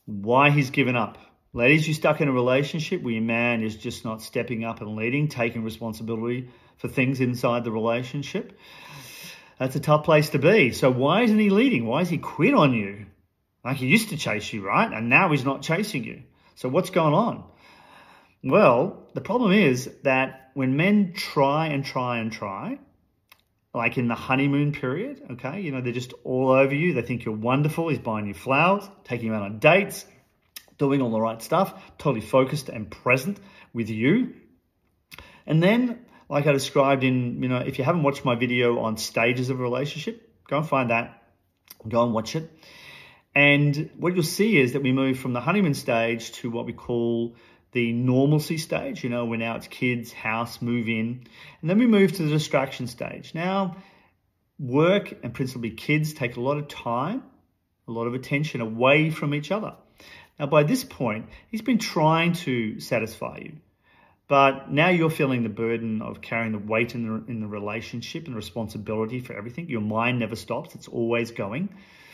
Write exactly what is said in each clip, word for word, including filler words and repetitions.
why he's given up. Ladies, you're stuck in a relationship where your man is just not stepping up and leading, taking responsibility for things inside the relationship. That's a tough place to be. So why isn't he leading? Why has he quit on you? Like, he used to chase you, right? And now he's not chasing you. So what's going on? Well, the problem is that when men try and try and try, like in the honeymoon period, okay, you know, they're just all over you. They think you're wonderful. He's buying you flowers, taking you out on dates, doing all the right stuff, totally focused and present with you. And then, like I described in, you know, if you haven't watched my video on stages of a relationship, go and find that, go and watch it. And what you'll see is that we move from the honeymoon stage to what we call the normalcy stage, you know, where now it's kids, house, move in. And then we move to the distraction stage. Now, work and principally kids take a lot of time, a lot of attention away from each other. Now, by this point, he's been trying to satisfy you, but now you're feeling the burden of carrying the weight in the, in the relationship and responsibility for everything. Your mind never stops. It's always going.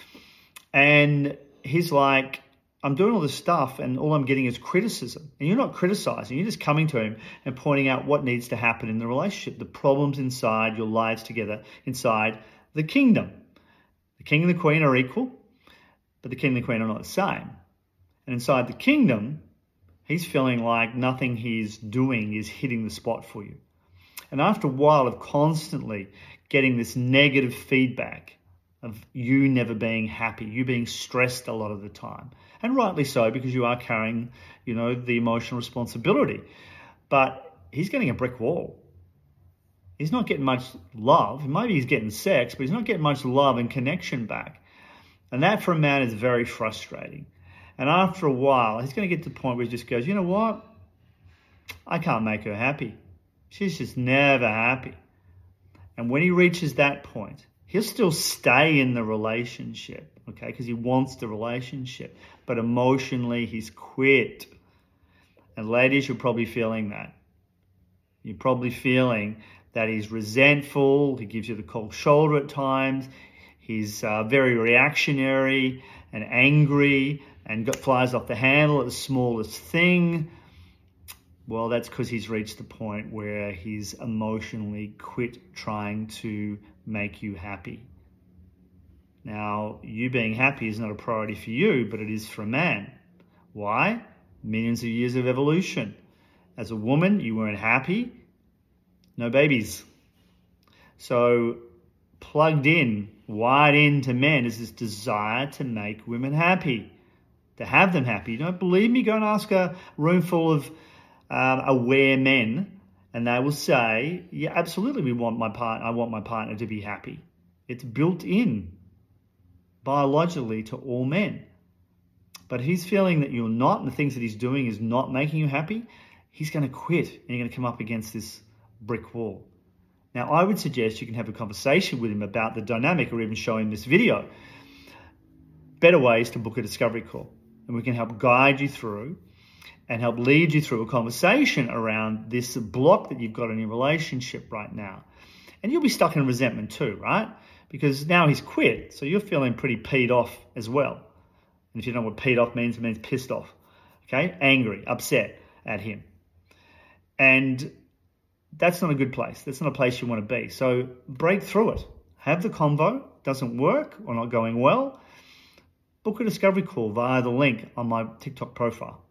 And he's like, I'm doing all this stuff and all I'm getting is criticism. And you're not criticizing. You're just coming to him and pointing out what needs to happen in the relationship, the problems inside your lives together, inside the kingdom. The king and the queen are equal, but the king and the queen are not the same. And inside the kingdom, he's feeling like nothing he's doing is hitting the spot for you. And after a while of constantly getting this negative feedback of you never being happy, you being stressed a lot of the time, and rightly so, because you are carrying, you know, the emotional responsibility. But he's getting a brick wall. He's not getting much love. Maybe he's getting sex, but he's not getting much love and connection back. And that for a man is very frustrating. And after a while, he's going to get to the point where he just goes, you know what? I can't make her happy. She's just never happy. And when he reaches that point, he'll still stay in the relationship, okay, because he wants the relationship. But emotionally, he's quit. And ladies, you're probably feeling that. You're probably feeling that he's resentful. He gives you the cold shoulder at times. He's uh, very reactionary and angry and got, flies off the handle at the smallest thing. Well, that's because he's reached the point where he's emotionally quit trying to make you happy. Now, you being happy is not a priority for you, but it is for a man. Why? Millions of years of evolution. As a woman, you weren't happy. No babies. So plugged in, wired into men is this desire to make women happy, to have them happy. You don't believe me? Go and ask a room full of um, aware men, and they will say, yeah, absolutely, we want my part. I want my partner to be happy. It's built in biologically to all men. But he's feeling that you're not, and the things that he's doing is not making you happy. He's going to quit, and you're going to come up against this brick wall. Now, I would suggest you can have a conversation with him about the dynamic, or even show him this video. Better ways to book a discovery call, and we can help guide you through and help lead you through a conversation around this block that you've got in your relationship right now. And you'll be stuck in resentment too, right? Because now he's quit, so you're feeling pretty peed off as well. And if you don't know what peed off means, it means pissed off, okay? Angry, upset at him. And that's not a good place. That's not a place you want to be. So break through it. Have the convo. Doesn't work or not going well, book a discovery call via the link on my TikTok profile.